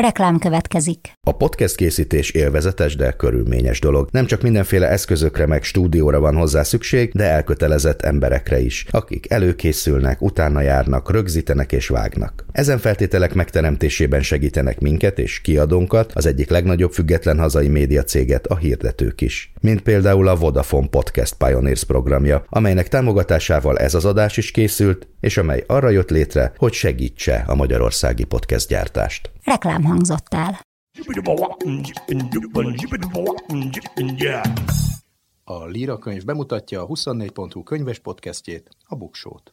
Reklám következik. A podcast készítés élvezetes, de körülményes dolog. Nem csak mindenféle eszközökre meg stúdióra van hozzá szükség, de elkötelezett emberekre is, akik előkészülnek, utána járnak, rögzítenek és vágnak. Ezen feltételek megteremtésében segítenek minket és kiadónkat, az egyik legnagyobb független hazai médiacéget, a hirdetők is. Mint például a Vodafone Podcast Pioneers programja, amelynek támogatásával ez az adás is készült, és amely arra jött létre, hogy segítse a magyarországi podcast gyártást. Reklám hangzott el. A Líra könyv bemutatja a 24.hu könyves podcastjét, a Buksót.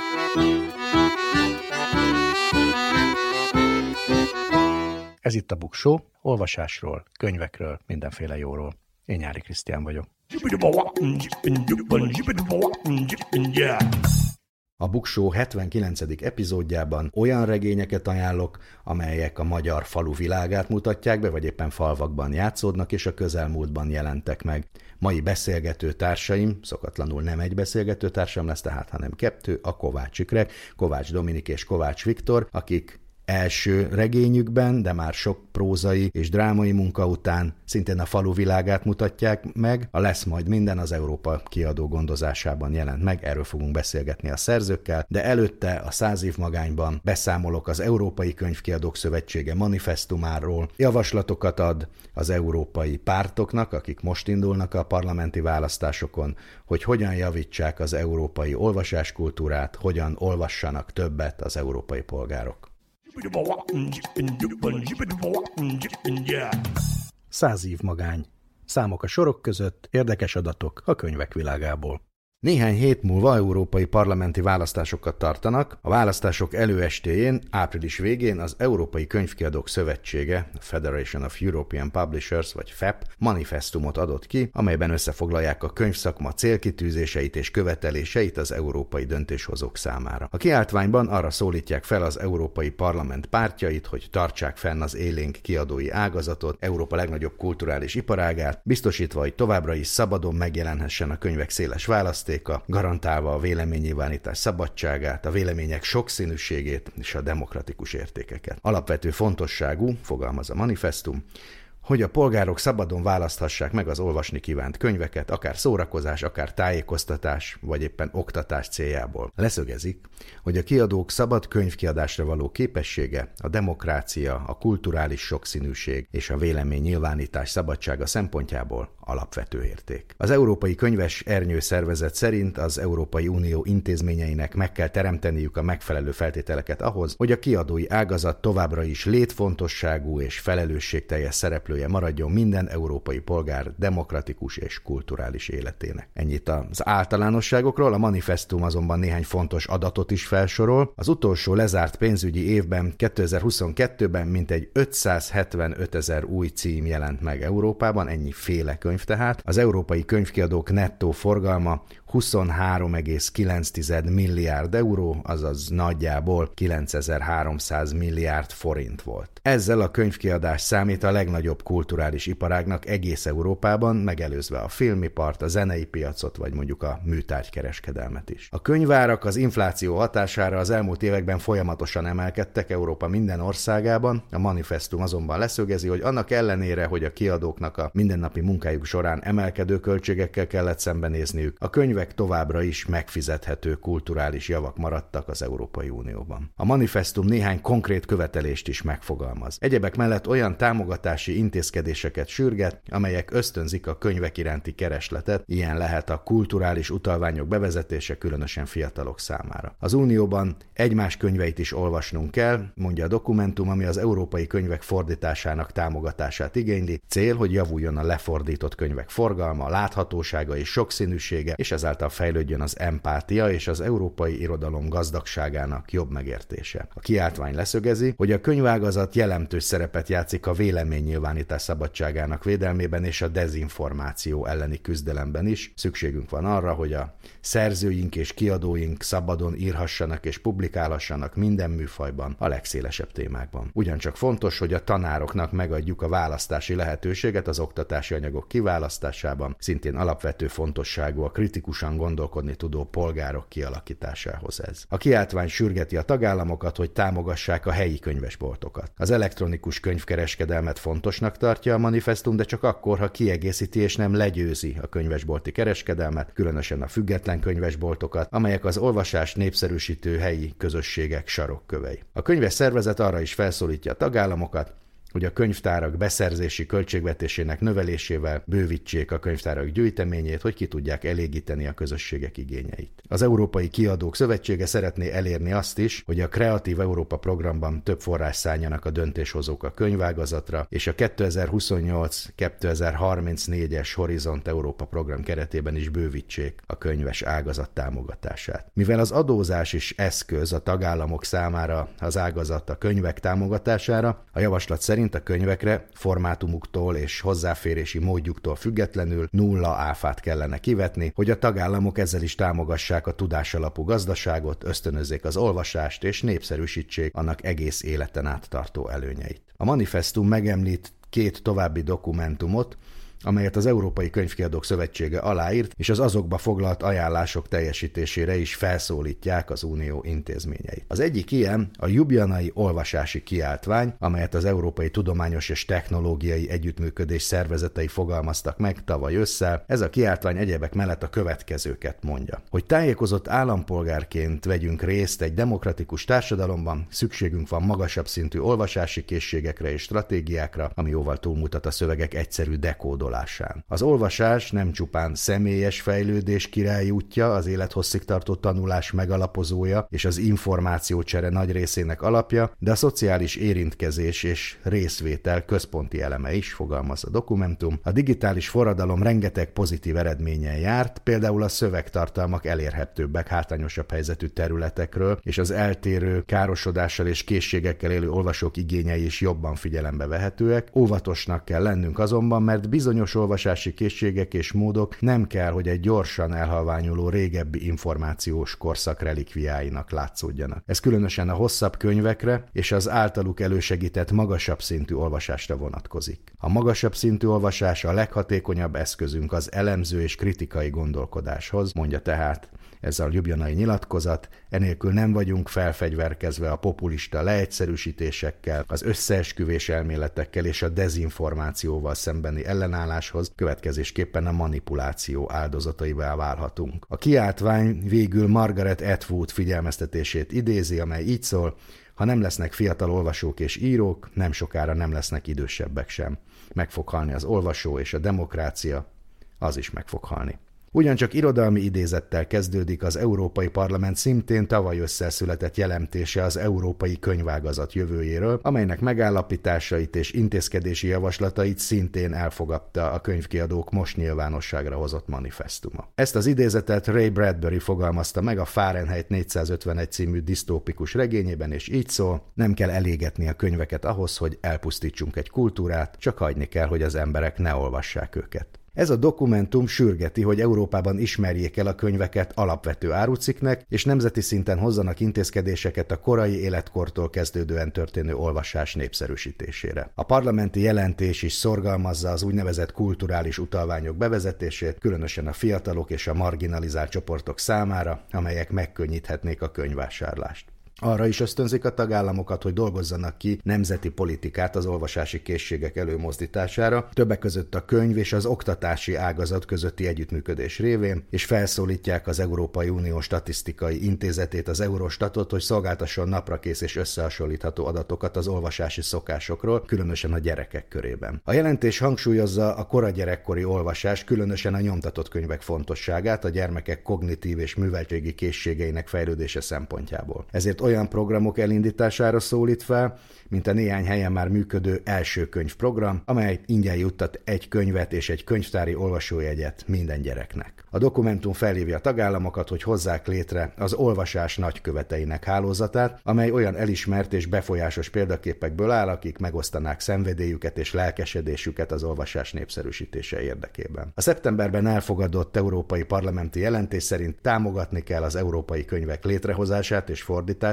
Ez itt a Buksó, olvasásról, könyvekről, mindenféle jóról. Én Nyári Krisztián vagyok. A Buksó 79. epizódjában olyan regényeket ajánlok, amelyek a magyar falu világát mutatják be, vagy éppen falvakban játszódnak, és a közelmúltban jelentek meg. Mai beszélgető társaim, szokatlanul nem egy beszélgető társam lesz tehát, hanem kettő, a Kovács Ikrek, Kovács Dominik és Kovács Viktor, akik első regényükben, de már sok prózai és drámai munka után szintén a falu világát mutatják meg. A Lesz majd minden az Európa kiadó gondozásában jelent meg, erről fogunk beszélgetni a szerzőkkel, de előtte a 100 év magányban beszámolok az Európai Könyvkiadók Szövetsége manifesztumáról, javaslatokat ad az európai pártoknak, akik most indulnak a parlamenti választásokon, hogy hogyan javítsák az európai olvasáskultúrát, hogyan olvassanak többet az európai polgárok. 100 év magány. Számok a sorok között, érdekes adatok a könyvek világából. Néhány hét múlva európai parlamenti választásokat tartanak. A választások előestéjén, április végén az Európai Könyvkiadók Szövetsége, a Federation of European Publishers, vagy FEP, manifesztumot adott ki, amelyben összefoglalják a könyvszakma célkitűzéseit és követeléseit az európai döntéshozók számára. A kiáltványban arra szólítják fel az Európai Parlament pártjait, hogy tartsák fenn az élénk kiadói ágazatot, Európa legnagyobb kulturális iparágát, biztosítva, hogy továbbra is szabadon megjelenhessen a könyvek széles választéka, garantálva a véleménynyilvánítás szabadságát, a vélemények sokszínűségét és a demokratikus értékeket. Alapvető fontosságú, fogalmaz a manifesztum, hogy a polgárok szabadon választhassák meg az olvasni kívánt könyveket, akár szórakozás, akár tájékoztatás, vagy éppen oktatás céljából. Leszögezik, hogy a kiadók szabad könyvkiadásra való képessége, a demokrácia, a kulturális sokszínűség és a véleménynyilvánítás szabadsága szempontjából alapvető érték. Az Európai Könyves Ernyő Szervezet szerint az Európai Unió intézményeinek meg kell teremteniük a megfelelő feltételeket ahhoz, hogy a kiadói ágazat továbbra is létfontosságú és felelősségteljes szereplője maradjon minden európai polgár demokratikus és kulturális életének. Ennyit az általánosságokról, a manifesztum azonban néhány fontos adatot is felsorol. Az utolsó lezárt pénzügyi évben, 2022-ben mintegy 575 000 új cím jelent meg Európában, ennyi féle könyv tehát. Az európai könyvkiadók nettó forgalma 23,9 milliárd euró, azaz nagyjából 9300 milliárd forint volt. Ezzel a könyvkiadás számít a legnagyobb kulturális iparágnak egész Európában, megelőzve a filmipart, a zenei piacot, vagy mondjuk a műtárgykereskedelmet is. A könyvárak az infláció hatására az elmúlt években folyamatosan emelkedtek Európa minden országában, a manifesztum azonban leszögezi, hogy annak ellenére, hogy a kiadóknak a mindennapi munkájuk során emelkedő költségekkel kellett szembenézniük, a könyvek továbbra is megfizethető kulturális javak maradtak az Európai Unióban. A manifesztum néhány konkrét követelést is megfogalmaz. Egyebek mellett olyan támogatási intézkedéseket sürget, amelyek ösztönzik a könyvek iránti keresletet, ilyen lehet a kulturális utalványok bevezetése, különösen fiatalok számára. Az Unióban egymás könyveit is olvasnunk kell, mondja a dokumentum, ami az európai könyvek fordításának támogatását igényli. Cél, hogy javuljon a lefordított könyvek forgalma, láthatósága és sokszínűsége, és ezáltal fejlődjön az empátia és az európai irodalom gazdagságának jobb megértése. A kiáltvány leszögezi, hogy a könyvágazat jelentős szerepet játszik a véleménynyilvánítás szabadságának védelmében és a dezinformáció elleni küzdelemben is. Szükségünk van arra, hogy a szerzőink és kiadóink szabadon írhassanak és publikálhassanak minden műfajban, a legszélesebb témákban. Ugyancsak fontos, hogy a tanároknak megadjuk a választási lehetőséget az oktatási anyagok kiválasztásában, szintén alapvető fontosságú a kritikusan gondolkodni tudó polgárok kialakításához ez. A kiáltvány sürgeti a tagállamokat, hogy támogassák a helyi könyvesboltokat. Az elektronikus könyvkereskedelmet fontosnak tartja a manifesztum, de csak akkor, ha kiegészíti és nem legyőzi a könyvesbolti kereskedelmet, különösen a független könyvesboltokat, amelyek az olvasást népszerűsítő helyi közösségek sarokkövei. A könyves szervezet arra is felszólítja a tagállamokat, hogy a könyvtárak beszerzési költségvetésének növelésével bővítsék a könyvtárak gyűjteményét, hogy ki tudják elégíteni a közösségek igényeit. Az Európai Kiadók Szövetsége szeretné elérni azt is, hogy a Kreatív Európa programban több forrás szálljanak a döntéshozók a könyvágazatra, és a 2028-2034-es Horizont Európa program keretében is bővítsék a könyves ágazat támogatását. Mivel az adózás is eszköz a tagállamok számára az ágazat a könyvek támogatására, a javaslat szerint a könyvekre formátumuktól és hozzáférési módjuktól függetlenül 0 áfát kellene kivetni, hogy a tagállamok ezzel is támogassák a tudásalapú gazdaságot, ösztönözzék az olvasást és népszerűsítsék annak egész életen át tartó előnyeit. A manifesztum megemlít 2 további dokumentumot, amelyet az Európai Könyvkiadók Szövetsége aláírt, és az azokba foglalt ajánlások teljesítésére is felszólítják az Unió intézményeit. Az egyik ilyen a Ljubljanai olvasási kiáltvány, amelyet az Európai Tudományos és Technológiai Együttműködés szervezetei fogalmaztak meg tavaly ősszel. Ez a kiáltvány egyebek mellett a következőket mondja. Hogy tájékozott állampolgárként vegyünk részt egy demokratikus társadalomban, szükségünk van magasabb szintű olvasási készségekre és stratégiákra, ami jóval túlmutat a szövegek egyszerű dekódolásán. Az olvasás nem csupán személyes fejlődés királyi útja, az élethosszig tartó tanulás megalapozója és az információcsere nagy részének alapja, de a szociális érintkezés és részvétel központi eleme is, fogalmaz a dokumentum. A digitális forradalom rengeteg pozitív eredménnyel járt, például a szövegtartalmak elérhetőbbek hátrányosabb helyzetű területekről, és az eltérő károsodással és készségekkel élő olvasók igényei is jobban figyelembe vehetőek. Óvatosnak kell lennünk azonban, mert bizonyos olvasási készségek és módok nem kell, hogy egy gyorsan elhalványuló régebbi információs korszak relikviáinak látszódjanak. Ez különösen a hosszabb könyvekre és az általuk elősegített magasabb szintű olvasásra vonatkozik. A magasabb szintű olvasás a leghatékonyabb eszközünk az elemző és kritikai gondolkodáshoz, mondja tehát ez a ljubljanai nyilatkozat, enélkül nem vagyunk felfegyverkezve a populista leegyszerűsítésekkel, az összeesküvés elméletekkel és a dezinformációval szembeni ellenálláshoz, következésképpen a manipuláció áldozataivá válhatunk. A kiáltvány végül Margaret Atwood figyelmeztetését idézi, amely így szól: ha nem lesznek fiatal olvasók és írók, nem sokára nem lesznek idősebbek sem. Meg fog halni az olvasó, és a demokrácia, az is meg fog halni. Ugyancsak irodalmi idézettel kezdődik az Európai Parlament szintén tavaly ősszel született jelentése az európai könyvágazat jövőjéről, amelynek megállapításait és intézkedési javaslatait szintén elfogadta a könyvkiadók most nyilvánosságra hozott manifesztuma. Ezt az idézetet Ray Bradbury fogalmazta meg a Fahrenheit 451 című disztópikus regényében, és így szól: nem kell elégetni a könyveket ahhoz, hogy elpusztítsunk egy kultúrát, csak hagyni kell, hogy az emberek ne olvassák őket. Ez a dokumentum sürgeti, hogy Európában ismerjék el a könyveket alapvető árucikknek, és nemzeti szinten hozzanak intézkedéseket a korai életkortól kezdődően történő olvasás népszerűsítésére. A parlamenti jelentés is szorgalmazza az úgynevezett kulturális utalványok bevezetését, különösen a fiatalok és a marginalizált csoportok számára, amelyek megkönnyíthetnék a könyvvásárlást. Arra is ösztönzik a tagállamokat, hogy dolgozzanak ki nemzeti politikát az olvasási készségek előmozdítására, többek között a könyv és az oktatási ágazat közötti együttműködés révén, és felszólítják az Európai Unió Statisztikai Intézetét, az Eurostatot, hogy szolgáltasson naprakész és összehasonlítható adatokat az olvasási szokásokról, különösen a gyerekek körében. A jelentés hangsúlyozza a kora gyerekkori olvasás, különösen a nyomtatott könyvek fontosságát a gyermekek kognitív és műveltségi készségeinek fejlődése szempontjából. Ezért olyan programok elindítására szólít fel, mint a néhány helyen már működő első könyvprogram, amely ingyen juttat egy könyvet és egy könyvtári olvasójegyet minden gyereknek. A dokumentum felhívja a tagállamokat, hogy hozzák létre az olvasás nagyköveteinek hálózatát, amely olyan elismert és befolyásos példaképekből áll, akik megosztanák szenvedélyüket és lelkesedésüket az olvasás népszerűsítése érdekében. A szeptemberben elfogadott európai parlamenti jelentés szerint támogatni kell az európai könyvek létrehozását és fordítását,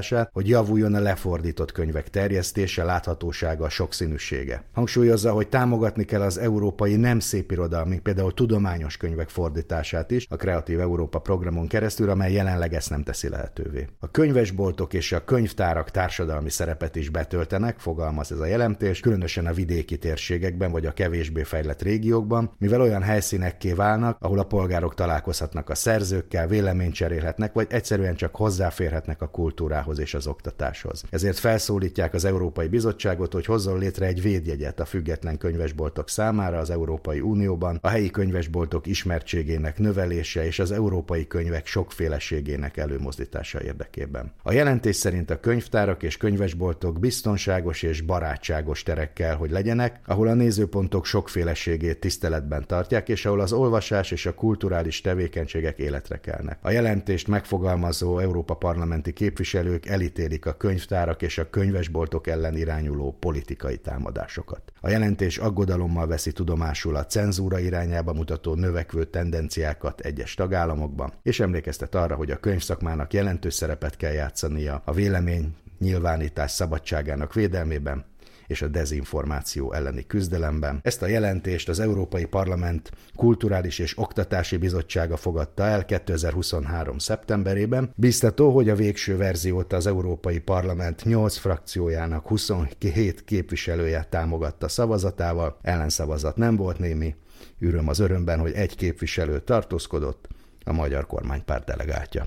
fordítását, hogy javuljon a lefordított könyvek terjesztése, láthatósága, sokszínűsége. Hangsúlyozza, hogy támogatni kell az európai nem szépirodalmi, például tudományos könyvek fordítását is a Kreatív Európa programon keresztül, amely jelenleg ezt nem teszi lehetővé. A könyvesboltok és a könyvtárak társadalmi szerepet is betöltenek, fogalmaz ez a jelentés, különösen a vidéki térségekben vagy a kevésbé fejlett régiókban, mivel olyan helyszínekké válnak, ahol a polgárok találkozhatnak a szerzőkkel, véleményt cserélhetnek, vagy egyszerűen csak hozzáférhetnek a kultúrához és az oktatáshoz. Ezért felszólítják az Európai Bizottságot, hogy hozzon létre egy védjegyet a független könyvesboltok számára az Európai Unióban, a helyi könyvesboltok ismertségének növelése és az európai könyvek sokféleségének előmozdítása érdekében. A jelentés szerint a könyvtárak és könyvesboltok biztonságos és barátságos terekkel, hogy legyenek, ahol a nézőpontok sokféleségét tiszteletben tartják, és ahol az olvasás és a kulturális tevékenységek életre kelnek. A jelentést megfogalmazó Európa parlamenti képviselők elítélik a könyvtárak és a könyvesboltok ellen irányuló politikai támadásokat. A jelentés aggodalommal veszi tudomásul a cenzúra irányába mutató növekvő tendenciákat egyes tagállamokban, és emlékeztet arra, hogy a könyvszakmának jelentős szerepet kell játszania a vélemény nyilvánítás szabadságának védelmében és a dezinformáció elleni küzdelemben. Ezt a jelentést az Európai Parlament Kulturális és Oktatási Bizottsága fogadta el 2023. szeptemberében. Biztató, hogy a végső verziót az Európai Parlament 8 frakciójának 27 képviselője támogatta szavazatával, ellenszavazat nem volt némi. Öröm az örömben, hogy egy képviselő tartózkodott, a magyar kormánypárt delegáltja.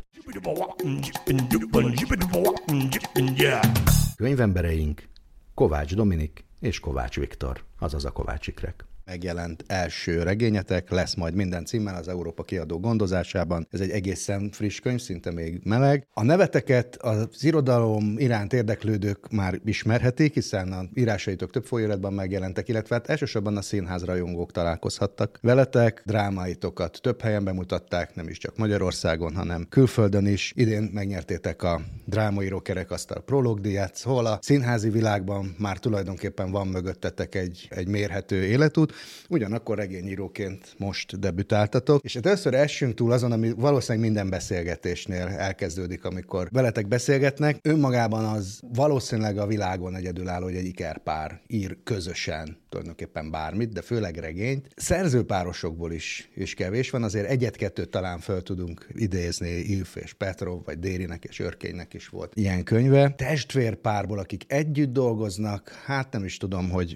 Könyvembereink Kovács Dominik és Kovács Viktor, azaz a Kovács ikrek. Megjelent első regényetek, lesz majd minden címmel az Európa kiadó gondozásában. Ez egy egészen friss könyv, szinte még meleg. A neveteket az irodalom iránt érdeklődők már ismerhetik, hiszen a írásaitok több folyóiratban megjelentek, illetve hát elsősorban a színházrajongók találkozhattak veletek. Drámaitokat több helyen bemutatták, nem is csak Magyarországon, hanem külföldön is. Idén megnyertétek a Drámaíró Kerekasztal prológdíjat, szóval a színházi világban már tulajdonképpen van mögöttetek egy mérhető életút. Ugyanakkor regényíróként most debütáltatok, és először essünk túl azon, ami valószínűleg minden beszélgetésnél elkezdődik, amikor veletek beszélgetnek. Önmagában az valószínűleg a világon egyedülálló, hogy egy ikerpár ír közösen tulajdonképpen bármit, de főleg regényt. Szerzőpárosokból is kevés van, azért egyet-kettőt talán föl tudunk idézni, Ilf és Petrov, vagy Dérinek és Örkénynek is volt ilyen könyve. Testvérpárból, akik együtt dolgoznak, hát nem is tudom, hogy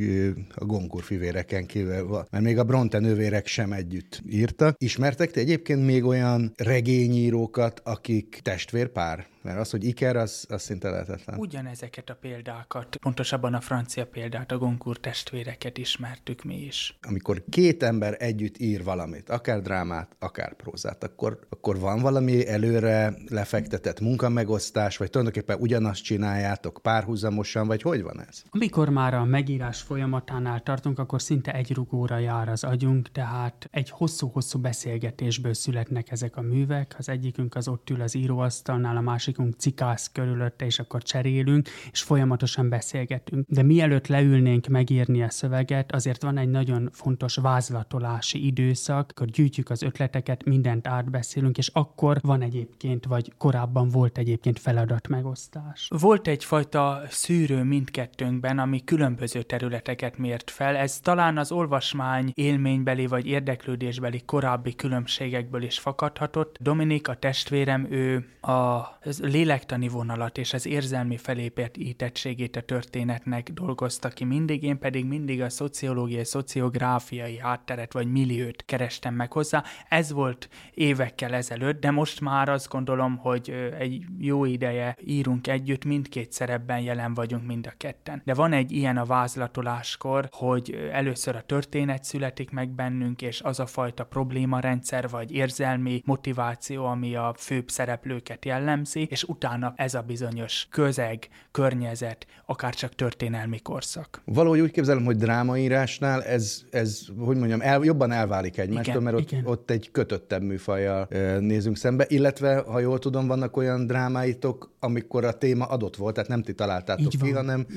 a Goncourt fivéreken kívül van, mert még a Bronte nővérek sem együtt írtak. Ismertek te egyébként még olyan regényírókat, akik testvérpár? Mert az, hogy iker, az szinte lehetetlen. Ugyanezeket a példákat, pontosabban a francia példát, a Goncourt testvéreket ismertük mi is. Amikor két ember együtt ír valamit, akár drámát, akár prózát, akkor van valami előre lefektetett munkamegosztás, vagy tulajdonképpen ugyanazt csináljátok párhuzamosan, vagy hogy van ez? Amikor már a megírás folyamatánál tartunk, akkor szinte egy rugóra jár az agyunk, tehát egy hosszú-hosszú beszélgetésből születnek ezek a művek. Az egyikünk az ott ül az íróasztalnál, a másikunk cikász körülötte, és akkor cserélünk, és folyamatosan beszélgetünk. De mielőtt leülnénk megírni a szöveget, azért van egy nagyon fontos vázlatolási időszak, akkor gyűjtjük az ötleteket, mindent átbeszélünk, és akkor van egyébként, vagy korábban volt egyébként feladatmegosztás. Volt egyfajta szűrő mindkettőnkben, ami különböző területeket mért fel. Ez talán az olvasmány élménybeli vagy érdeklődésbeli korábbi különbségekből is fakadhatott. Dominik, a testvérem, ő a lélektani vonalat és az érzelmi felépítettségét a történetnek dolgozta ki mindig, én pedig mindig a szociológiai, szociográfiai hátteret vagy milliót kerestem meg hozzá. Ez volt évekkel ezelőtt, de most már azt gondolom, hogy egy jó ideje írunk együtt, mindkét szerepben jelen vagyunk mind a ketten. De van egy ilyen a vázlatoláskor, hogy először a történet születik meg bennünk, és az a fajta problémarendszer vagy érzelmi motiváció, ami a főbb szereplőket jellemzi, és utána ez a bizonyos közeg, környezet, akár csak történelmi korszak. Valahogy úgy képzelem, hogy drámaírásnál ez hogy mondjam, jobban elválik egymástól, mert ott egy kötöttebb műfajjal nézünk szembe, illetve, ha jól tudom, vannak olyan drámáitok, amikor a téma adott volt, tehát nem ti találtátok ki,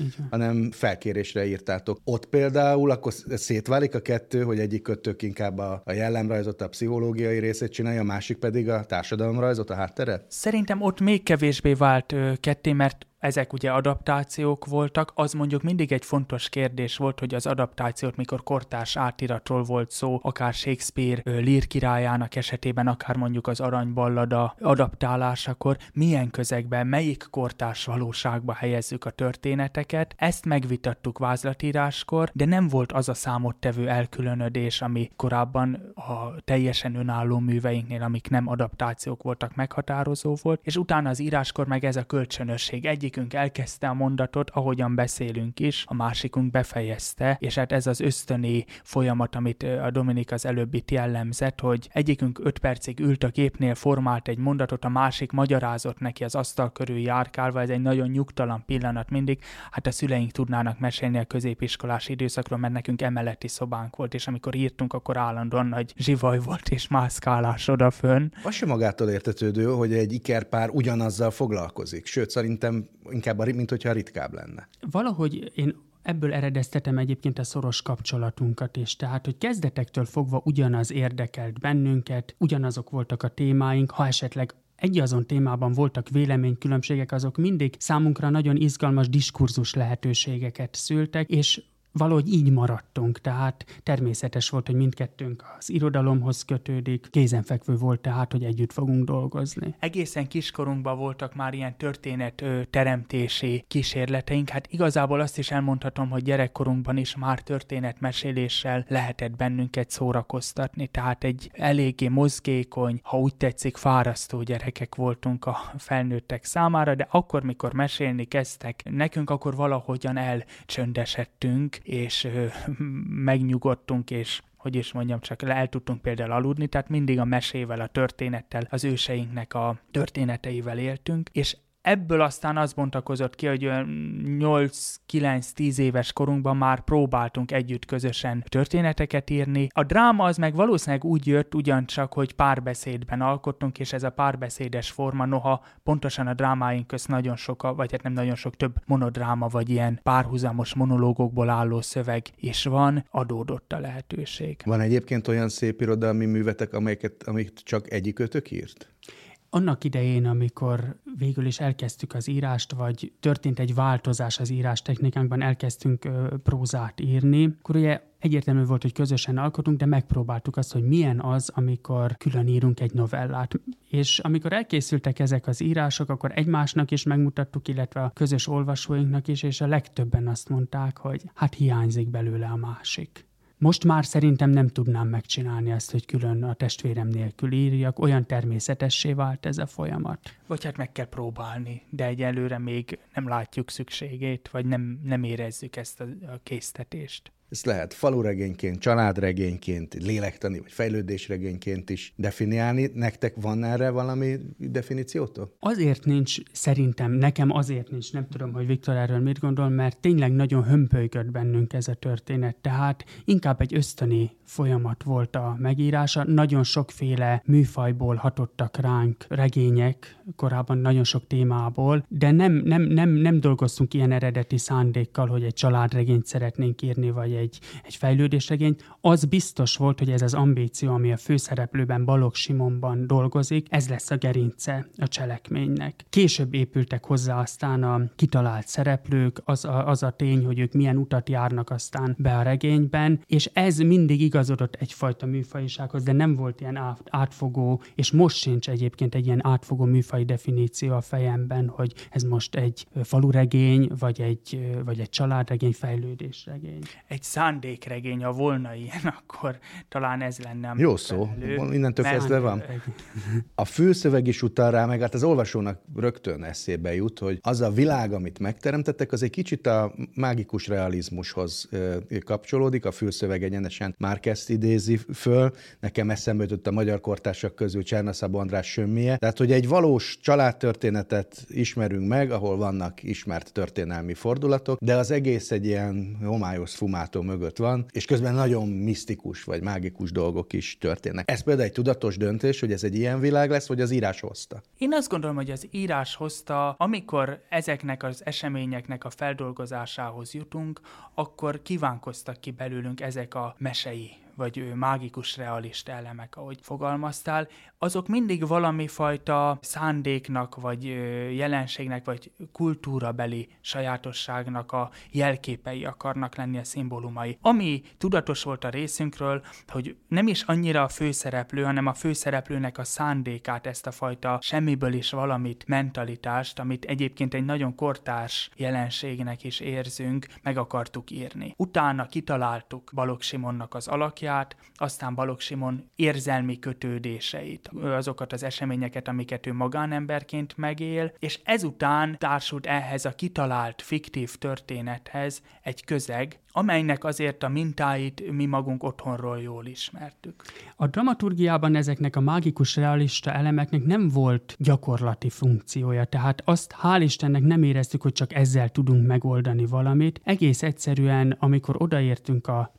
hanem felkérésre írtátok. Ott például akkor szétválik a kettő, hogy egyik kötők inkább a jellemrajzot, a pszichológiai részét csinálja, a másik pedig a társadalomrajzot, a hátteret? Szerintem ott még még kevésbé vált ketté, mert ezek ugye adaptációk voltak, az mondjuk mindig egy fontos kérdés volt, hogy az adaptációt, mikor kortárs átiratról volt szó, akár Shakespeare Lear királyának esetében, akár mondjuk az Aranyballada adaptálásakor, milyen közegben, melyik kortárs valóságba helyezzük a történeteket. Ezt megvitattuk vázlatíráskor, de nem volt az a számottevő elkülönödés, ami korábban a teljesen önálló műveinknél, amik nem adaptációk voltak, meghatározó volt, és utána az íráskor meg ez a kölcsönösség. Egyikünk elkezdte a mondatot, ahogyan beszélünk is, a másikunk befejezte, és hát ez az ösztöni folyamat, amit a Dominik az előbb itt jellemzett, hogy egyikünk 5 percig ült a gépnél, formált egy mondatot, a másik magyarázott neki az asztal körül járkálva, ez egy nagyon nyugtalan pillanat mindig. Hát a szüleink tudnának mesélni a középiskolás időszakról, mert nekünk emeleti szobánk volt, és amikor írtunk, akkor állandóan nagy zsivaj volt és mászkálás odafönn. Az sem magától értetődő, hogy egy ikerpár ugyanazzal foglalkozik, sőt szerintem inkább, mint hogyha ritkább lenne. Valahogy én ebből eredeztetem egyébként a szoros kapcsolatunkat is, tehát, hogy kezdetektől fogva ugyanaz érdekelt bennünket, ugyanazok voltak a témáink, ha esetleg azon témában voltak véleménykülönbségek, azok mindig számunkra nagyon izgalmas diskurzus lehetőségeket szültek, és valahogy így maradtunk, tehát természetes volt, hogy mindkettőnk az irodalomhoz kötődik, kézenfekvő volt tehát, hogy együtt fogunk dolgozni. Egészen kiskorunkban voltak már ilyen történet teremtési kísérleteink, hát igazából azt is elmondhatom, hogy gyerekkorunkban is már történetmeséléssel lehetett bennünket szórakoztatni, tehát egy eléggé mozgékony, ha úgy tetszik, fárasztó gyerekek voltunk a felnőttek számára, de akkor, mikor mesélni kezdtek nekünk, akkor valahogyan elcsöndesedtünk, és megnyugodtunk, és hogy is mondjam, csak el tudtunk például aludni, tehát mindig a mesével, a történettel, az őseinknek a történeteivel éltünk, és ebből aztán az bontakozott ki, hogy 8-9-10 éves korunkban már próbáltunk együtt közösen történeteket írni. A dráma az meg valószínűleg úgy jött ugyancsak, hogy párbeszédben alkottunk, és ez a párbeszédes forma, noha pontosan a drámáink közt nagyon sok, vagy hát nem nagyon sok, több monodráma, vagy ilyen párhuzamos monológokból álló szöveg is van, adódott a lehetőség. Van egyébként olyan szép irodalmi művetek, amik csak egyikőtök írt? Annak idején, amikor végül is elkezdtük az írást, vagy történt egy változás az írás technikánkban, elkezdtünk prózát írni, akkor ugye egyértelmű volt, hogy közösen alkotunk, de megpróbáltuk azt, hogy milyen az, amikor külön írunk egy novellát. És amikor elkészültek ezek az írások, akkor egymásnak is megmutattuk, illetve a közös olvasóinknak is, és a legtöbben azt mondták, hogy hát hiányzik belőle a másik. Most már szerintem nem tudnám megcsinálni ezt, hogy külön a testvérem nélkül írjak, olyan természetessé vált ez a folyamat. Vagy hát meg kell próbálni, de egyelőre még nem látjuk szükségét, vagy nem érezzük ezt a késztetést. Ezt lehet faluregényként, családregényként, lélektani vagy fejlődésregényként is definiálni. Nektek van erre valami definíciótok? Azért nincs, szerintem, nekem azért nincs, nem tudom, hogy Viktor erről mit gondol, mert tényleg nagyon hömpölygött bennünk ez a történet, tehát inkább egy ösztöni folyamat volt a megírása. Nagyon sokféle műfajból hatottak ránk regények, korábban nagyon sok témából, de nem dolgoztunk ilyen eredeti szándékkal, hogy egy családregényt szeretnénk írni, vagy egy fejlődésregényt. Az biztos volt, hogy ez az ambíció, ami a főszereplőben, Balogh Simonban dolgozik, ez lesz a gerince a cselekménynek. Később épültek hozzá aztán a kitalált szereplők, az a tény, hogy ők milyen utat járnak aztán be a regényben, és ez mindig igazodott egyfajta műfajisághoz, de nem volt ilyen átfogó, és most sincs egyébként egy ilyen átfogó műfaj definíció a fejemben, hogy ez most egy faluregény, vagy egy családregény, fejlődésregény. Egy szándékregény, ha volna ilyen, akkor talán ez lenne a jó szó, innentől kezdve van. A fülszöveg is utal rá, meg hát az olvasónak rögtön eszébe jut, hogy az a világ, amit megteremtettek, az egy kicsit a mágikus realizmushoz kapcsolódik, a fülszöveg egyenesen Márquezt idézi föl, nekem eszembe jutott a magyar kortársak közül Csernaszabó András Sömmije, tehát hogy egy valós családtörténetet ismerünk meg, ahol vannak ismert történelmi fordulatok, de az egész egy ilyen homályos fumátó mögött van, és közben nagyon misztikus vagy mágikus dolgok is történnek. Ez például egy tudatos döntés, hogy ez egy ilyen világ lesz, vagy az írás hozta? Én azt gondolom, hogy az írás hozta, amikor ezeknek az eseményeknek a feldolgozásához jutunk, akkor kívánkoztak ki belőlünk ezek a mesei vagy mágikus realista elemek, ahogy fogalmaztál, azok mindig valami fajta szándéknak, vagy jelenségnek, vagy kultúrabeli sajátosságnak a jelképei akarnak lenni, a szimbólumai. Ami tudatos volt a részünkről, hogy nem is annyira a főszereplő, hanem a főszereplőnek a szándékát, ezt a fajta semmiből is valamit mentalitást, amit egyébként egy nagyon kortárs jelenségnek is érzünk, meg akartuk írni. Utána kitaláltuk Balogh Simonnak az alakját, aztán Balogh Simon érzelmi kötődéseit, azokat az eseményeket, amiket ő magánemberként megél, és ezután társult ehhez a kitalált fiktív történethez egy közeg, amelynek azért a mintáit mi magunk otthonról jól ismertük. A dramaturgiában ezeknek a mágikus realista elemeknek nem volt gyakorlati funkciója, tehát azt hál' Istennek nem éreztük, hogy csak ezzel tudunk megoldani valamit. Egész egyszerűen, amikor odaértünk a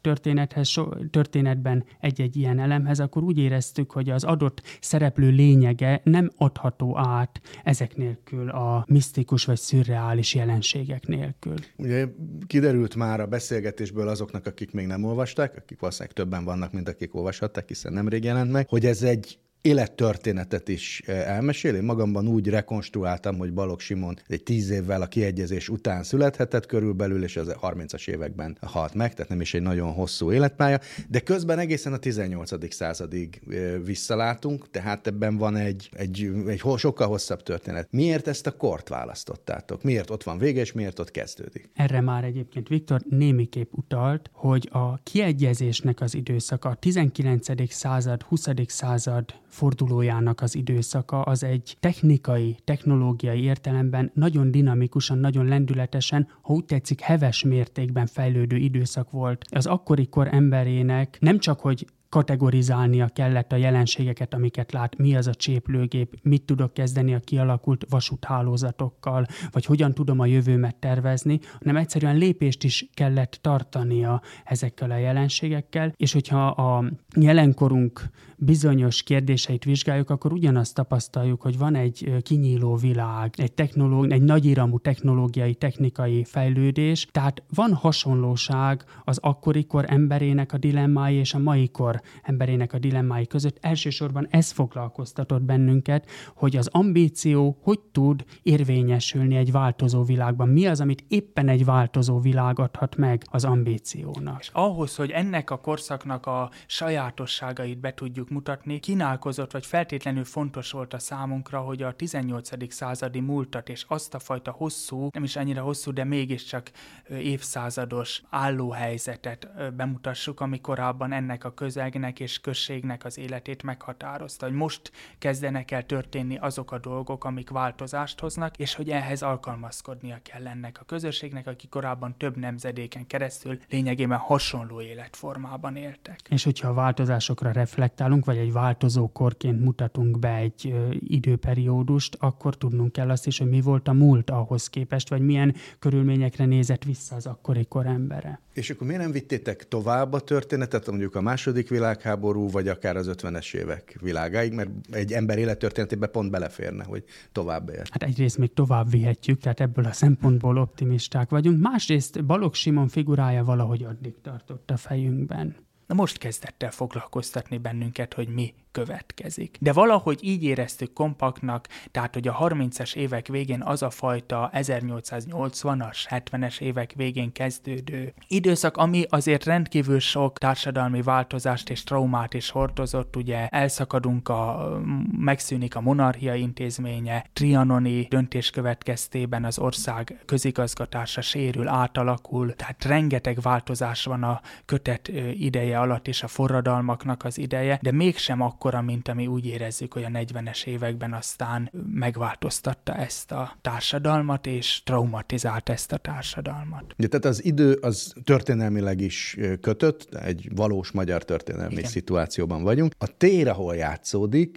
történetben egy-egy ilyen elemhez, akkor úgy éreztük, hogy az adott szereplő lényege nem adható át ezek nélkül, a misztikus vagy szürreális jelenségek nélkül. Ugye kiderült már a beszélgetésből azoknak, akik még nem olvasták, akik valószínűleg többen vannak, mint akik olvashatták, hiszen nemrég jelent meg, hogy ez egy élettörténetet is elmesél. Én magamban úgy rekonstruáltam, hogy Balogh Simon egy 10 évvel a kiegyezés után születhetett körülbelül, és az 30-as években halt meg, tehát nem is egy nagyon hosszú életpálya, de közben egészen a 18. századig visszalátunk, tehát ebben van egy sokkal hosszabb történet. Miért ezt a kort választottátok? Miért ott van vége, és miért ott kezdődik? Erre már egyébként Viktor némiképp utalt, hogy a kiegyezésnek az időszaka, a 19. század, 20. század fordulójának az időszaka az egy technológiai értelemben nagyon dinamikusan, nagyon lendületesen, ha úgy tetszik, heves mértékben fejlődő időszak volt. Az akkori kor emberének nem csak, hogy kategorizálnia kellett a jelenségeket, amiket lát, mi az a cséplőgép, mit tudok kezdeni a kialakult vasúthálózatokkal, vagy hogyan tudom a jövőmet tervezni, hanem egyszerűen lépést is kellett tartania ezekkel a jelenségekkel, és hogyha a jelenkorunk bizonyos kérdéseit vizsgáljuk, akkor ugyanazt tapasztaljuk, hogy van egy kinyíló világ, egy nagyíramú technikai fejlődés, tehát van hasonlóság az akkori kor emberének a dilemmái és a mai kor emberének a dilemmái között. Elsősorban ez foglalkoztatott bennünket, hogy az ambíció hogy tud érvényesülni egy változó világban. Mi az, amit éppen egy változó világ adhat meg az ambíciónak. És ahhoz, hogy ennek a korszaknak a sajátosságait be tudjuk mutatni, kínálkozott, vagy feltétlenül fontos volt a számunkra, hogy a 18. századi múltat és azt a fajta hosszú, nem is annyira hosszú, de mégiscsak évszázados állóhelyzetet bemutassuk, ami korábban ennek a közegnek és községnek az életét meghatározta, hogy most kezdenek el történni azok a dolgok, amik változást hoznak, és hogy ehhez alkalmazkodnia kell ennek a közösségnek, aki korábban több nemzedéken keresztül lényegében hasonló életformában éltek. És hogyha a változásokra reflektálunk, vagy egy változó korként mutatunk be egy időperiódust, akkor tudnunk kell azt is, hogy mi volt a múlt ahhoz képest, vagy milyen körülményekre nézett vissza az akkori kor embere. És akkor miért nem vittétek tovább a történetet, mondjuk a második világháború, vagy akár az 50-es évek világáig, mert egy ember élettörténetében pont beleférne, hogy tovább él. Hát egyrészt még tovább vihetjük, tehát ebből a szempontból optimisták vagyunk. Másrészt Balogh Simon figurája valahogy addig tartott a fejünkben. Na most kezdett el foglalkoztatni bennünket, hogy mi következik. De valahogy így éreztük kompaktnak, tehát hogy a 30-as évek végén az a fajta 1880-as, 70-es évek végén kezdődő időszak, ami azért rendkívül sok társadalmi változást és traumát is hordozott, ugye elszakadunk, megszűnik a monarchia intézménye, trianoni döntés következtében az ország közigazgatása sérül, átalakul, tehát rengeteg változás van a kötet ideje alatt és a forradalmaknak az ideje, de mégsem akkora, mint ami úgy érezzük, hogy a 40-es években aztán megváltoztatta ezt a társadalmat, és traumatizált ezt a társadalmat. Ja, tehát az idő az történelmileg is kötött, egy valós magyar történelmi szituációban vagyunk. A tér, ahol játszódik,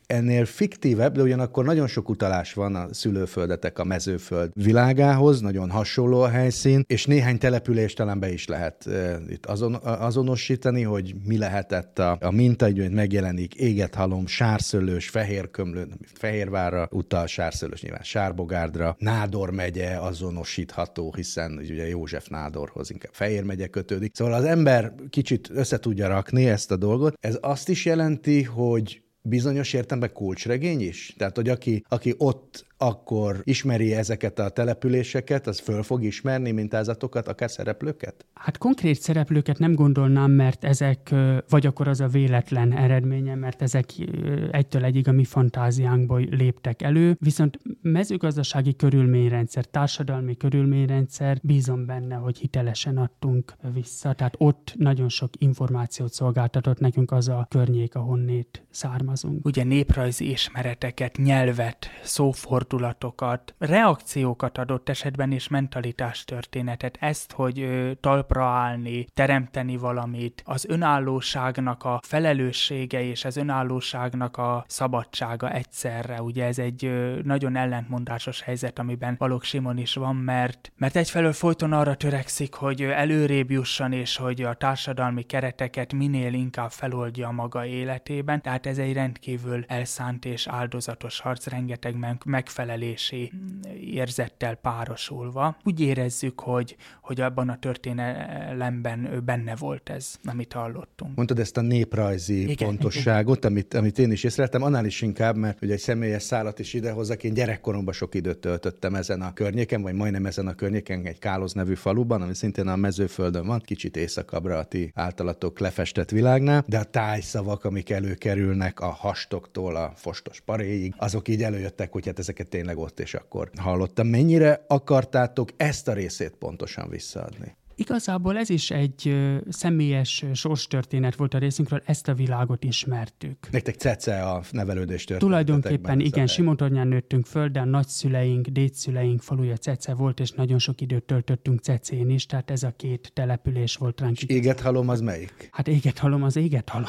ennél fiktívebb, de ugyanakkor nagyon sok utalás van a szülőföldetek, a mezőföld világához, nagyon hasonló a helyszín, és néhány települést talán be is lehet itt azonosítani, hogy mi lehetett a minta, hogy megjelenik égethalom, sárszőlős, fehérkömlő, Fehérvárra utal, sárszőlős nyilván Sárbogárdra, Nádor megye azonosítható, hiszen ugye József Nádorhoz inkább Fejér megye kötődik. Szóval az ember kicsit össze tudja rakni ezt a dolgot. Ez azt is jelenti, hogy bizonyos értelemben kulcsregény is? Tehát, hogy aki ott akkor ismeri ezeket a településeket, az föl fog ismerni mintázatokat, akár szereplőket? Hát konkrét szereplőket nem gondolnám, mert ezek, vagy akkor az a véletlen eredménye, mert ezek egytől egyig a mi fantáziánkból léptek elő, viszont mezőgazdasági körülményrendszer, társadalmi körülményrendszer, bízom benne, hogy hitelesen adtunk vissza, tehát ott nagyon sok információt szolgáltatott nekünk az a környék, ahonnét származunk. Ugye néprajzi ismereteket, nyelvet, szófordulatokat, reakciókat adott esetben és mentalitástörténetet, ezt, hogy talpra állni, teremteni valamit, az önállóságnak a felelőssége és az önállóságnak a szabadsága egyszerre. Ugye ez egy nagyon ellentmondásos helyzet, amiben Balogh Simon is van, mert egyfelől folyton arra törekszik, hogy előrébb jusson, és hogy a társadalmi kereteket minél inkább feloldja a maga életében, tehát ez egy rendkívül elszánt és áldozatos harc, rengeteg megfelelési érzettel párosulva. Úgy érezzük, hogy abban a történelemben benne volt ez, amit hallottunk. Mondtad ezt a néprajzi pontosságot, amit én is észrevettem, annál is inkább, mert ugye egy személyes szálat is idehozzak, én gyerekkoromban sok időt töltöttem ezen a környéken, vagy majdnem ezen a környéken, egy Káloz nevű faluban, ami szintén a mezőföldön van, kicsit északabbra a ti általatok lefestett világnál, de a tájszavak, amik előkerülnek a hastoktól a fostos paréig, azok így előjöttek, hogy hát ezeket tényleg ott és akkor hallottam. Mennyire akartátok ezt a részét pontosan visszaadni? Igazából ez is egy személyes sorstörténet volt a részünkről, ezt a világot ismertük. Nektek Cece a nevelődés történetetekben. Tulajdonképpen igen, Simontornyán nőttünk föl, de a nagyszüleink, dédszüleink faluja Cece volt, és nagyon sok időt töltöttünk Cecén is, tehát ez a két település volt ránk. És Égethalom az melyik? Hát Égethalom az Égethalom.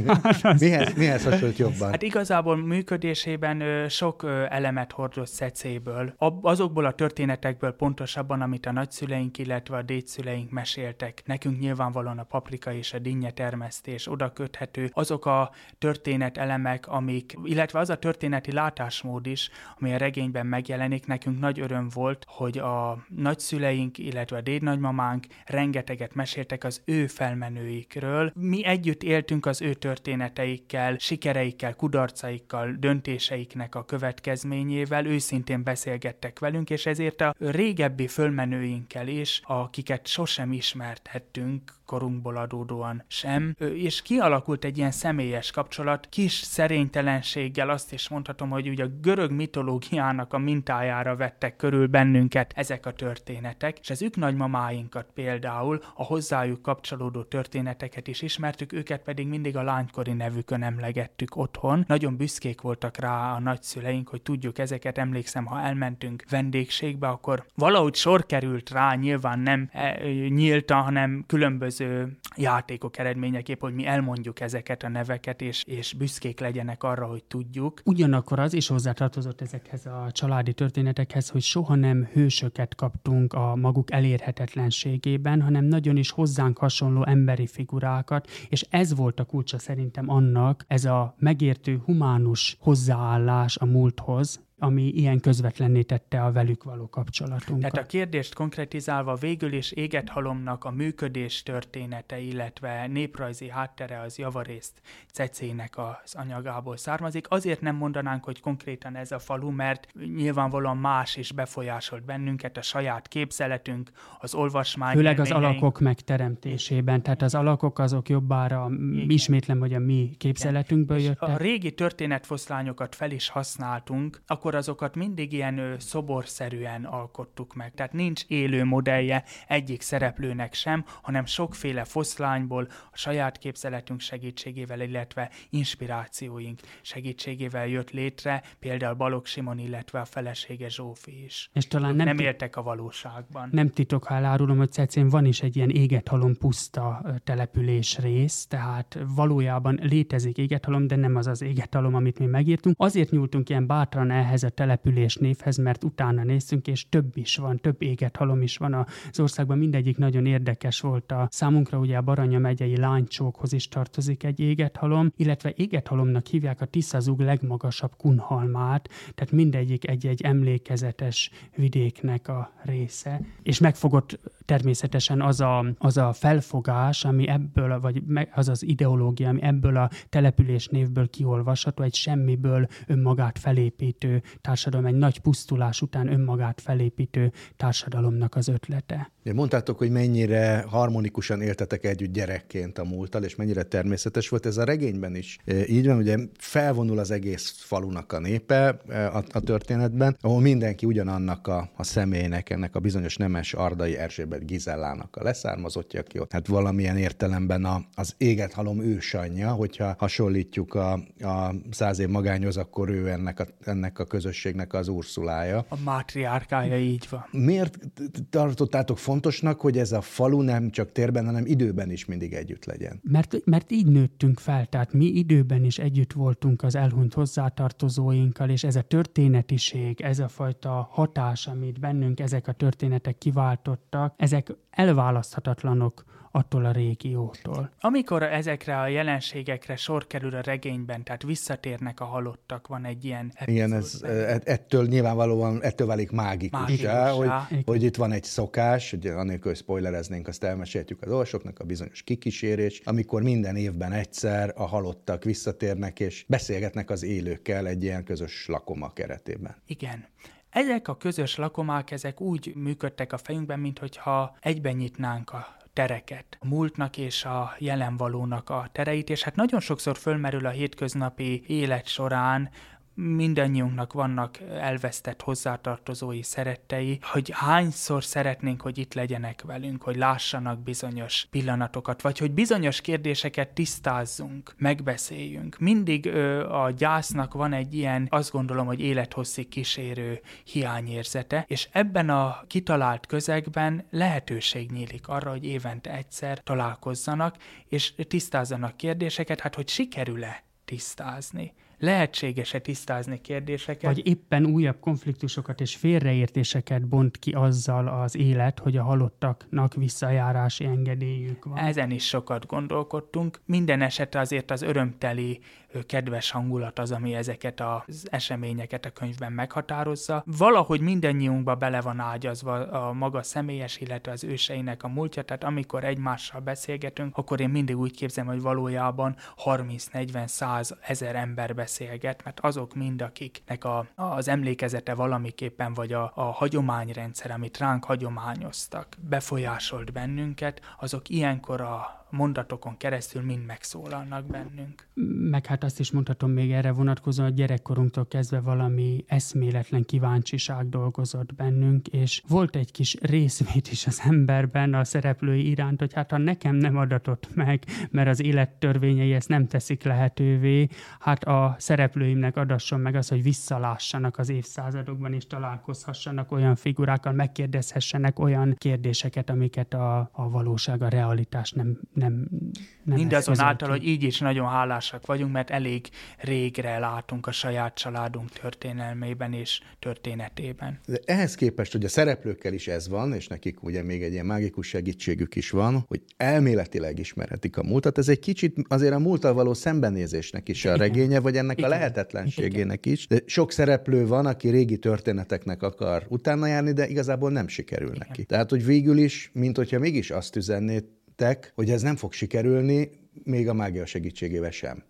Mihez hasonlít jobban? Hát igazából működésében sok elemet hordoz Cecéből. Azokból a történetekből pontosabban, amit a nagyszüleink, illetve a dédszüleink meséltek. Nekünk nyilvánvalóan a paprika és a dinnye termesztés oda köthető. Azok a történetelemek, illetve az a történeti látásmód is, ami a regényben megjelenik, nekünk nagy öröm volt, hogy a nagyszüleink, illetve a dédnagymamánk rengeteget meséltek az ő felmenőikről. Mi együtt éltünk az ő történeteikkel, sikereikkel, kudarcaikkal, döntéseiknek a következményével, őszintén beszélgettek velünk, és ezért a régebbi fölmenőinkkel is, akiket sosem ismerthettünk, korunkból adódóan sem, és kialakult egy ilyen személyes kapcsolat, kis szerénytelenséggel, azt is mondhatom, hogy ugye a görög mitológiának a mintájára vettek körül bennünket ezek a történetek, és az ők nagymamáinkat például, a hozzájuk kapcsolódó történeteket is ismertük, őket pedig mindig a lánykori nevükön emlegettük otthon. Nagyon büszkék voltak rá a nagyszüleink, hogy tudjuk ezeket, emlékszem, ha elmentünk vendégségbe, akkor valahogy sor került rá, nyilván nem nyíltan, hanem különböző játékok eredményeképp, hogy mi elmondjuk ezeket a neveket, és büszkék legyenek arra, hogy tudjuk. Ugyanakkor az is hozzátartozott ezekhez a családi történetekhez, hogy soha nem hősöket kaptunk a maguk elérhetetlenségében, hanem nagyon is hozzánk hasonló emberi figurákat, és ez volt a kulcsa szerintem annak, ez a megértő, humánus hozzáállás a múlthoz, ami ilyen közvetlenné tette a velük való kapcsolatunkat. Tehát a kérdést konkretizálva végül is Égethalomnak a működés története, illetve néprajzi háttere az javarészt Cecének az anyagából származik. Azért nem mondanánk, hogy konkrétan ez a falu, mert nyilvánvalóan más is befolyásolt bennünket, a saját képzeletünk, az olvasmány. Főleg az alakok megteremtésében, tehát az alakok azok jobbára, ismétlem, hogy a mi képzeletünkből jöttek. A régi történetfoszlányokat fel is használtunk, akkor akkor azokat mindig ilyen szoborszerűen alkottuk meg. Tehát nincs élő modellje egyik szereplőnek sem, hanem sokféle foszlányból a saját képzeletünk segítségével, illetve inspirációink segítségével jött létre, például Balogh Simon, illetve a felesége Zsófi is. És talán nem éltek a valóságban. Nem titok, ha elárulom, hogy Cecén van is egy ilyen Égethalom puszta település rész, tehát valójában létezik Égethalom, de nem az az Égethalom, amit mi megírtunk. Azért nyúltunk ilyen bátran ehhez a település névhez, mert utána néztünk, és több is van, több Égethalom is van az országban, mindegyik nagyon érdekes volt a számunkra, ugye a Baranya megyei Lánycsókhoz is tartozik egy Égethalom, illetve Égethalomnak hívják a Tiszazug legmagasabb kunhalmát, tehát mindegyik egy emlékezetes vidéknek a része, és megfogott természetesen az a felfogás, ami ebből, vagy az az ideológia, ami ebből a település névből kiolvasható, egy semmiből önmagát felépítő társadalom, egy nagy pusztulás után önmagát felépítő társadalomnak az ötlete. Mondtátok, hogy mennyire harmonikusan éltetek együtt gyerekként a múlttal, és mennyire természetes volt ez a regényben is. Így van, ugye felvonul az egész falunak a népe a történetben, ahol mindenki ugyanannak a személynek, ennek a bizonyos nemes Ardai Erzsébet Gizellának a leszármazottja, aki ott, hát valamilyen értelemben az Égethalom ősanyja, hogyha hasonlítjuk a 100 év magányhoz, akkor ő ennek a közösségnek az Ursulája. A mátriárkája, így van. Miért tartottátok fontosnak, hogy ez a falu nem csak térben, hanem időben is mindig együtt legyen? Mert így nőttünk fel, tehát mi időben is együtt voltunk az elhunyt hozzátartozóinkkal, és ez a történetiség, ez a fajta hatás, amit bennünk ezek a történetek kiváltottak, ezek elválaszthatatlanok attól a régiótól. Amikor ezekre a jelenségekre sor kerül a regényben, tehát visszatérnek a halottak, van egy ilyen epizód. Igen, ettől nyilvánvalóan válik mágikussá, hogy itt van egy szokás, hogy anélkül, hogy spoilereznénk, azt elmeséltjük az olvasóknak, a bizonyos kikísérés, amikor minden évben egyszer a halottak visszatérnek, és beszélgetnek az élőkkel egy ilyen közös lakoma keretében. Igen. Ezek a közös lakomák, ezek úgy működtek a fejünkben, minthogyha egyben nyitnánk a tereket, a múltnak és a jelenvalónak a tereit, és hát nagyon sokszor fölmerül a hétköznapi élet során, mindannyiunknak vannak elvesztett hozzátartozói, szerettei, hogy hányszor szeretnénk, hogy itt legyenek velünk, hogy lássanak bizonyos pillanatokat, vagy hogy bizonyos kérdéseket tisztázzunk, megbeszéljünk. Mindig a gyásznak van egy ilyen, azt gondolom, hogy élethosszig kísérő hiányérzete, és ebben a kitalált közegben lehetőség nyílik arra, hogy évente egyszer találkozzanak, és tisztázzanak kérdéseket, hát hogy sikerül-e tisztázni. Lehetséges-e tisztázni kérdéseket? Vagy éppen újabb konfliktusokat és félreértéseket bont ki azzal az élet, hogy a halottaknak visszajárási engedélyük van. Ezen is sokat gondolkodtunk. Minden esetre azért az örömteli, kedves hangulat az, ami ezeket az eseményeket a könyvben meghatározza. Valahogy mindannyiunkba bele van ágyazva a maga személyes, illetve az őseinek a múltja, tehát amikor egymással beszélgetünk, akkor én mindig úgy képzelem, hogy valójában 30-40-100 ezer ember beszélget, mert azok mind, akiknek az emlékezete valamiképpen, vagy a hagyományrendszer, amit ránk hagyományoztak, befolyásolt bennünket, azok ilyenkor a mondatokon keresztül mind megszólalnak bennünk. Meg hát azt is mondhatom még erre vonatkozóan, hogy gyerekkorunktól kezdve valami eszméletlen kíváncsiság dolgozott bennünk, és volt egy kis részvét is az emberben a szereplői iránt, hogy hát ha nekem nem adatott meg, mert az élettörvényei ezt nem teszik lehetővé, hát a szereplőimnek adasson meg az, hogy visszalássanak az évszázadokban, és találkozhassanak olyan figurákkal, megkérdezhessenek olyan kérdéseket, amiket a valóság, a realitás nem mindazonáltal, hogy így is nagyon hálásak vagyunk, mert elég régre látunk a saját családunk történelmében és történetében. De ehhez képest, hogy a szereplőkkel is ez van, és nekik ugye még egy ilyen mágikus segítségük is van, hogy elméletileg ismerhetik a múltat, ez egy kicsit azért a múlttal való szembenézésnek is a regénye, vagy ennek a lehetetlenségének is. De sok szereplő van, aki régi történeteknek akar utána járni, de igazából nem sikerül neki. Tehát, hogy végül is, mint hogyha mégis azt üzennétek, hogy ez nem fog sikerülni, még a mágia segítségével sem.